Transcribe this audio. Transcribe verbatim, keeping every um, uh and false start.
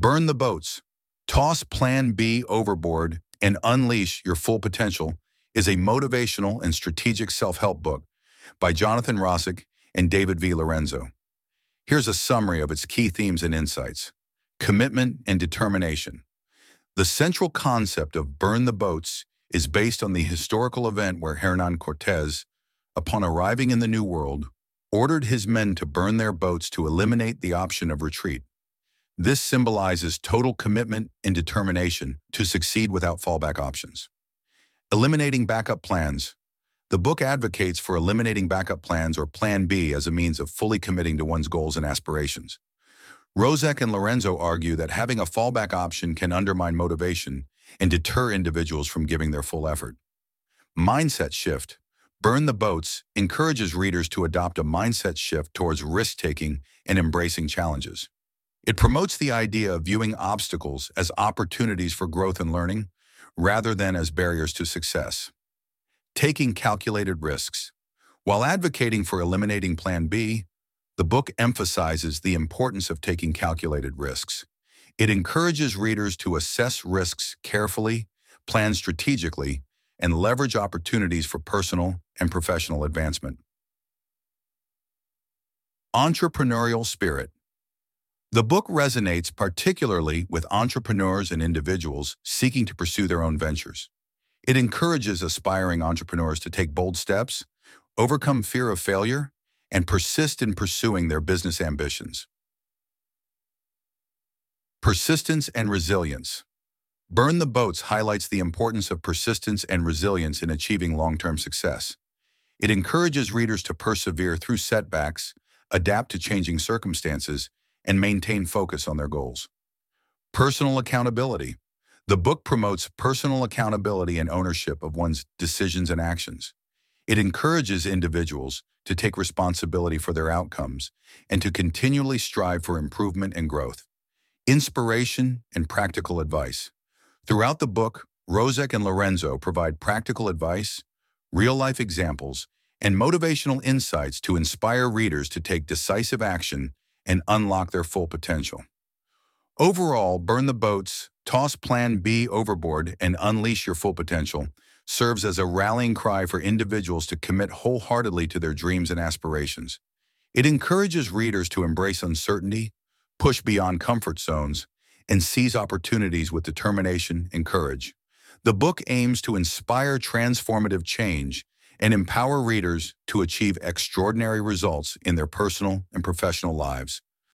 Burn the Boats, Toss Plan B Overboard, and Unleash Your Full Potential is a motivational and strategic self-help book by Jonathan Rosick and David V. Lorenzo. Here's a summary of its key themes and insights. Commitment and determination. The central concept of Burn the Boats is based on the historical event where Hernan Cortés, upon arriving in the New World, ordered his men to burn their boats to eliminate the option of retreat. This symbolizes total commitment and determination to succeed without fallback options. Eliminating backup plans. The book advocates for eliminating backup plans or Plan B as a means of fully committing to one's goals and aspirations. Rosick and Lorenzo argue that having a fallback option can undermine motivation and deter individuals from giving their full effort. Mindset shift. Burn the Boats encourages readers to adopt a mindset shift towards risk-taking and embracing challenges. It promotes the idea of viewing obstacles as opportunities for growth and learning, rather than as barriers to success. Taking calculated risks. While advocating for eliminating Plan B, the book emphasizes the importance of taking calculated risks. It encourages readers to assess risks carefully, plan strategically, and leverage opportunities for personal and professional advancement. Entrepreneurial spirit. The book resonates particularly with entrepreneurs and individuals seeking to pursue their own ventures. It encourages aspiring entrepreneurs to take bold steps, overcome fear of failure, and persist in pursuing their business ambitions. Persistence and resilience. Burn the Boats highlights the importance of persistence and resilience in achieving long-term success. It encourages readers to persevere through setbacks, adapt to changing circumstances, and maintain focus on their goals. Personal accountability. The book promotes personal accountability and ownership of one's decisions and actions. It encourages individuals to take responsibility for their outcomes and to continually strive for improvement and growth. Inspiration and practical advice. Throughout the book, Rosick and Lorenzo provide practical advice, real-life examples, and motivational insights to inspire readers to take decisive action and unlock their full potential. Overall, Burn the Boats, Toss Plan B Overboard, and Unleash Your Full Potential serves as a rallying cry for individuals to commit wholeheartedly to their dreams and aspirations. It encourages readers to embrace uncertainty, push beyond comfort zones, and seize opportunities with determination and courage. The book aims to inspire transformative change and empower readers to achieve extraordinary results in their personal and professional lives.